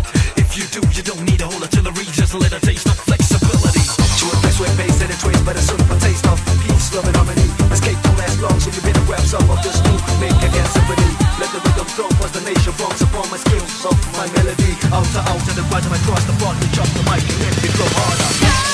If you do, you don't need a whole artillery, just a little taste of flexibility. To a place where bass and a trace, but a simple taste of peace, love and harmony. Escape don't last long, so you better grab some of this new. Make a dance symphony. Let the rhythm flow, cause the nation bumps upon my skills of my melody. Out to the right, and across the front, we chop the mic and let me flow harder.